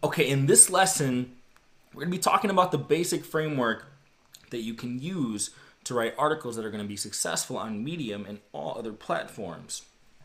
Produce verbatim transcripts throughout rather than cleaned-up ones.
Okay, in this lesson, we're going to be talking about the basic framework that you can use to write articles that are going to be successful on Medium and all other platforms.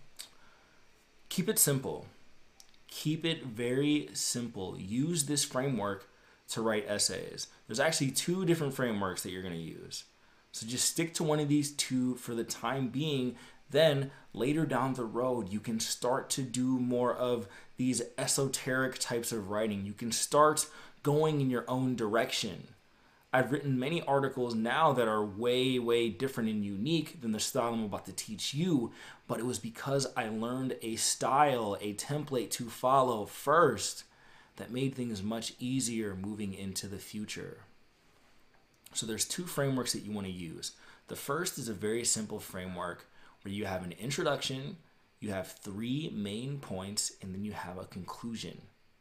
Keep it simple. Keep it very simple. Use this framework to write essays. There's actually two different frameworks that you're going to use. So just stick to one of these two for the time being. Then later down the road, you can start to do more of these esoteric types of writing. You can start going in your own direction. I've written many articles now that are way, way different and unique than the style I'm about to teach you, but it was because I learned a style, a template to follow first that made things much easier moving into the future. So there's two frameworks that you want to use. The first is a very simple framework where you have an introduction, you have three main points, and then you have a conclusion.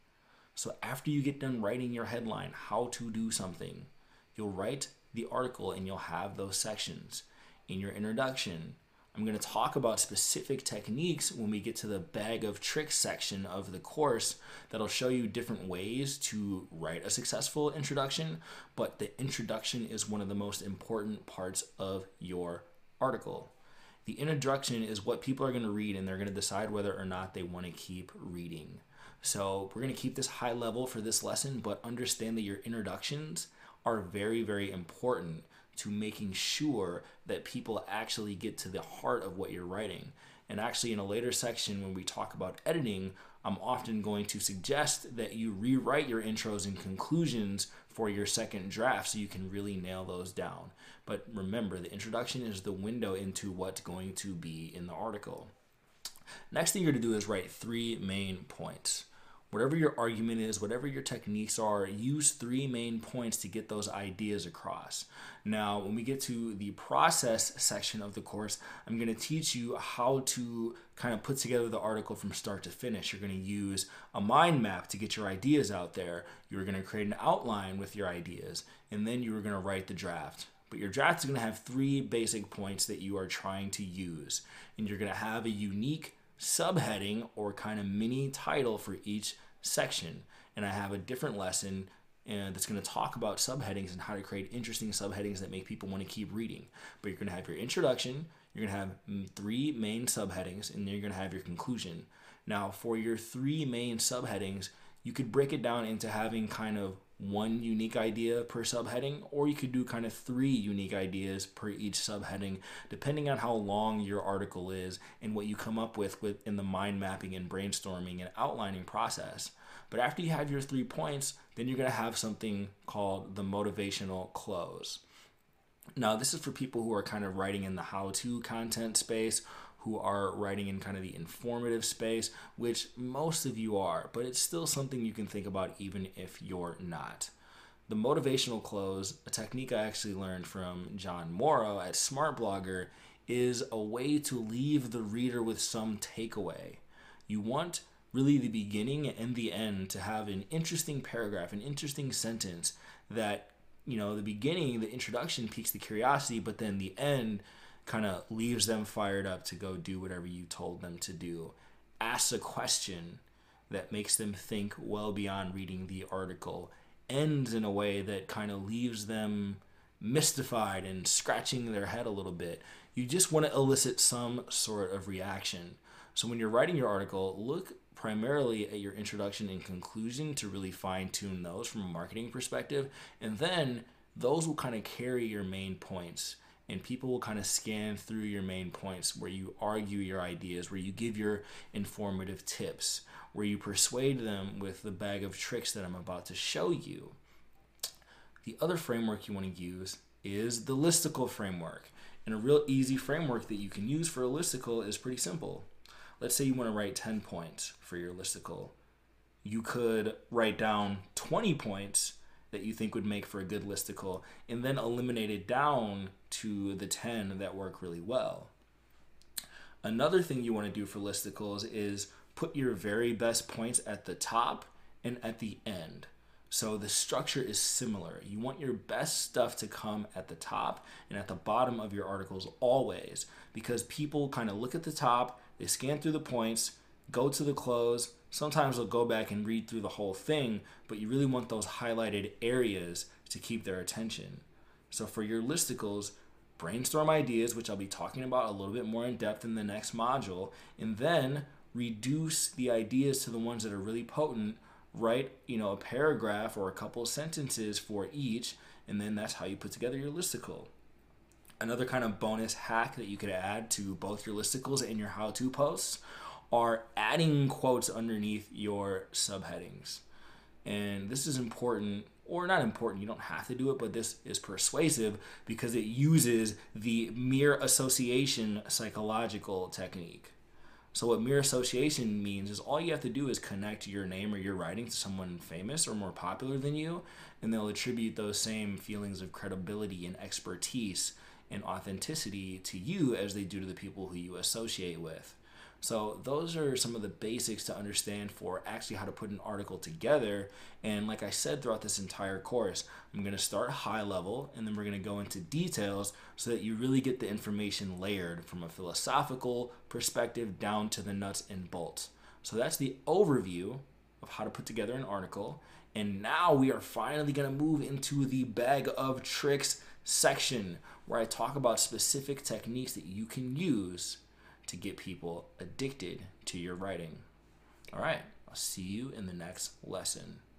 So after you get done writing your headline, how to do something, you'll write the article and you'll have those sections. In your introduction, I'm going to talk about specific techniques when we get to the bag of tricks section of the course that'll show you different ways to write a successful introduction, but the introduction is one of the most important parts of your article. The introduction is what people are going to read and they're going to decide whether or not they want to keep reading. So we're going to keep this high level for this lesson, but understand that your introductions are very, very important to making sure that people actually get to the heart of what you're writing. And actually in a later section when we talk about editing, I'm often going to suggest that you rewrite your intros and conclusions for your second draft so you can really nail those down. But remember, the introduction is the window into what's going to be in the article. Next thing you're going to do is write three main points. Whatever your argument is, whatever your techniques are, use three main points to get those ideas across. Now, when we get to the process section of the course, I'm going to teach you how to kind of put together the article from start to finish. You're going to use a mind map to get your ideas out there. You're going to create an outline with your ideas, and then you're going to write the draft. But your draft is going to have three basic points that you are trying to use, and you're going to have a unique subheading or kind of mini title for each section. And I have a different lesson and that's going to talk about subheadings and how to create interesting subheadings that make people want to keep reading. But you're going to have your introduction, you're going to have three main subheadings, and then you're going to have your conclusion. Now, for your three main subheadings, you could break it down into having kind of one unique idea per subheading, or you could do kind of three unique ideas per each subheading, depending on how long your article is and what you come up with within the mind mapping and brainstorming and outlining process. But after you have your three points, then you're going to have something called the motivational close. Now, this is for people who are kind of writing in the how-to content space, who are writing in kind of the informative space, which most of you are, but it's still something you can think about even if you're not. The motivational close, a technique I actually learned from John Morrow at Smart Blogger, is a way to leave the reader with some takeaway. You want really the beginning and the end to have an interesting paragraph, an interesting sentence that, you know, the beginning, the introduction piques the curiosity, but then the end kind of leaves them fired up to go do whatever you told them to do. Ask a question that makes them think well beyond reading the article. Ends in a way that kind of leaves them mystified and scratching their head a little bit. You just want to elicit some sort of reaction. So when you're writing your article, look primarily at your introduction and conclusion to really fine-tune those from a marketing perspective. And then those will kind of carry your main points. And people will kind of scan through your main points where you argue your ideas, where you give your informative tips, where you persuade them with the bag of tricks that I'm about to show you. The other framework you want to use is the listicle framework. And a real easy framework that you can use for a listicle is pretty simple. Let's say you want to write ten points for your listicle. You could write down twenty points that you think would make for a good listicle, and then eliminate it down to the ten that work really well. Another thing you want to do for listicles is put your very best points at the top and at the end. So the structure is similar. You want your best stuff to come at the top and at the bottom of your articles always, because people kind of look at the top, they scan through the points, go to the close. Sometimes they'll go back and read through the whole thing, but you really want those highlighted areas to keep their attention. So for your listicles, brainstorm ideas, which I'll be talking about a little bit more in depth in the next module, and then reduce the ideas to the ones that are really potent. Write, you know, a paragraph or a couple of sentences for each, and then that's how you put together your listicle. Another kind of bonus hack that you could add to both your listicles and your how-to posts are adding quotes underneath your subheadings. And this is important, or not important, you don't have to do it, but this is persuasive because it uses the mere association psychological technique. So what mere association means is all you have to do is connect your name or your writing to someone famous or more popular than you, and they'll attribute those same feelings of credibility and expertise and authenticity to you as they do to the people who you associate with. So those are some of the basics to understand for actually how to put an article together. And like I said throughout this entire course, I'm going to start high level and then we're going to go into details so that you really get the information layered from a philosophical perspective down to the nuts and bolts. So that's the overview of how to put together an article. And now we are finally going to move into the bag of tricks section where I talk about specific techniques that you can use to get people addicted to your writing. All right, I'll see you in the next lesson.